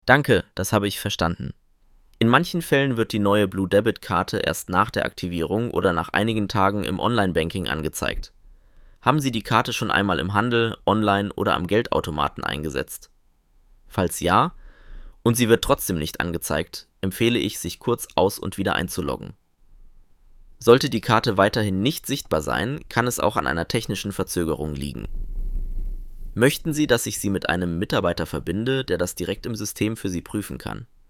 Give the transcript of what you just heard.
Danke, das habe ich verstanden. In manchen Fällen wird die neue Blue Debit Karte erst nach der Aktivierung oder nach einigen Tagen im Online-Banking angezeigt. Haben Sie die Karte schon einmal im Handel, online oder am Geldautomaten eingesetzt? Falls ja, und sie wird trotzdem nicht angezeigt, empfehle ich, sich kurz aus- und wieder einzuloggen. Sollte die Karte weiterhin nicht sichtbar sein, kann es auch an einer technischen Verzögerung liegen. Möchten Sie, dass ich Sie mit einem Mitarbeiter verbinde, der das direkt im System für Sie prüfen kann?